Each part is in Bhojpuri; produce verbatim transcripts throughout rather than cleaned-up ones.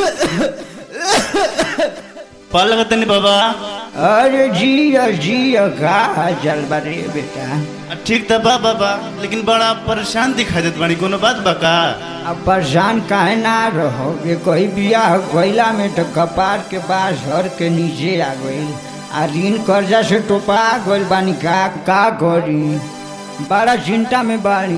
पाल तनी बाबा। अरे जिया जिया का चल बारे बेटा। ठीक था बा बाबा, लेकिन बड़ा परेशान दिखा देत बानी, कोनो बात बा का? अब परेशान काहे ना रहोगे, कोई बियाह गइला में तो कपार के पास हर के नीचे आ गई, आ ऋण कर्जा से टोपा गइल बानी, का का करी, बड़ा चिंता में बानी।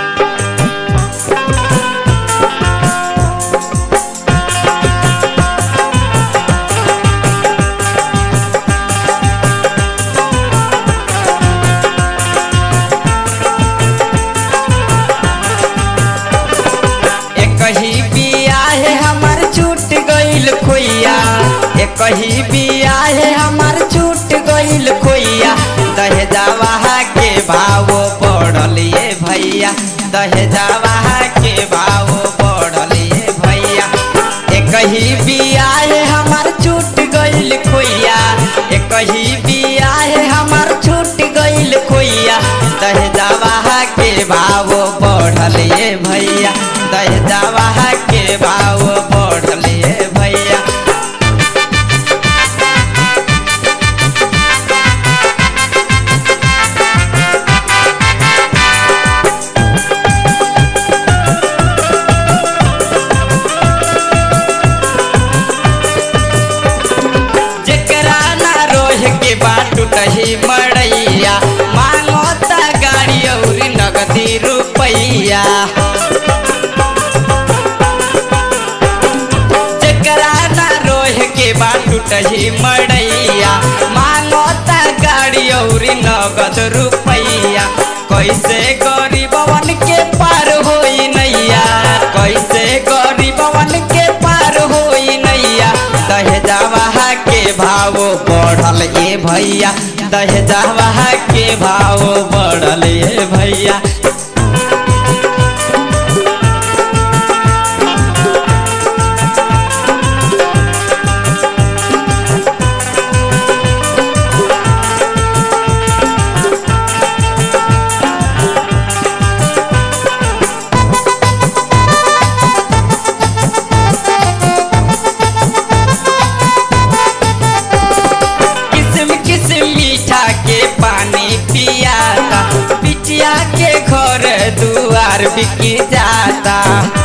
कहीं बियाह है हमार छूट गइल खोइया, एक कहीं बियाह है हमार छूट गइल खोइया, दहेजावा के भाव बढ़लिए भैया, दहेजावा के भाव बढ़लिए भैया। एक कहीं बियाह है हमार छूट गइल खोइया, एक कहीं बियाह है हमार छूट गइल खोइया, दहेजावा के भाव बढ़लिए भैया, दहेजावा के भाव बढ़लिए भैया। जेकरा ना रोह के बाटू टही मड़ैया, मांगता गाड़ी और नगदी रुपैया, टूटही मड़ैया, मांगता गाड़ी और नगद रुपैया, कैसे गरीबवन के पार होई नैया, कैसे गरीबवन के पार होई नैया, दहेजावा के भाव बढ़ल ए भैया, दहेजावा के भाव बढ़ल ए भैया। पिटिया के घर दुआर बिकी जाता,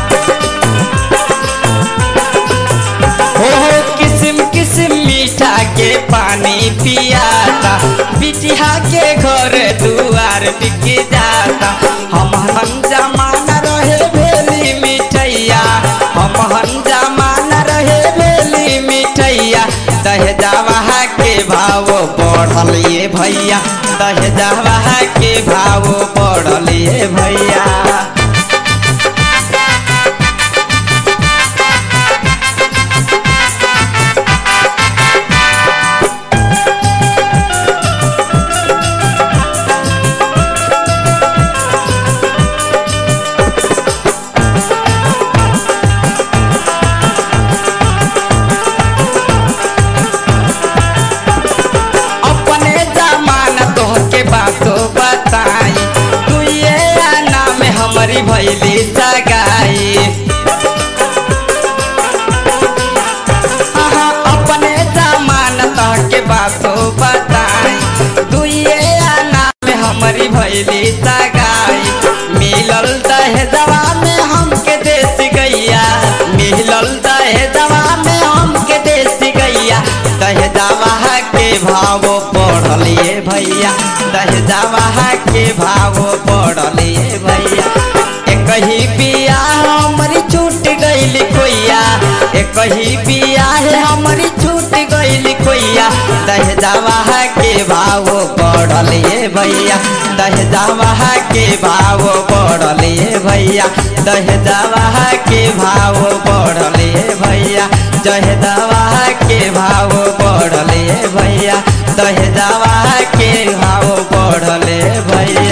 हो हो किस्म किस्म मीठा के पानी पियाता, पिटिया के घर दुआर बिकी जाता। हम हम जमाना रहे भेली मिठैया, हम हम जमाना रहे भेली मिठैया, दहेजावा के भाव बढ़लिए भैया, दहेजावा के भाव बढ़लिए भैया। भैली सगाई अपने जमानत के बातों बताई, दुए आना में हमारी भैली सगाई, मिलल दहेजवा में हमके देश गैया, मिलल दहेजवा में हमके देश गैया, दहेजवा के भाव बढ़लिए भैया, दहेजवा के भाव बढ़लिए भैया। कहीं बियाह हमारी छूट गइल खोइया, एक कहीं बियाह हमारी छूट गइल खोइया, दहेजावा के भाव बढ़लिए भैया, दहेजावा के भाव बढ़लिए भैया, दहेजावा के भाव बढ़लिए भैया, दहेजावा के भाव बढ़लिए भैया, दहेजावा के भाव बढ़ले भैया।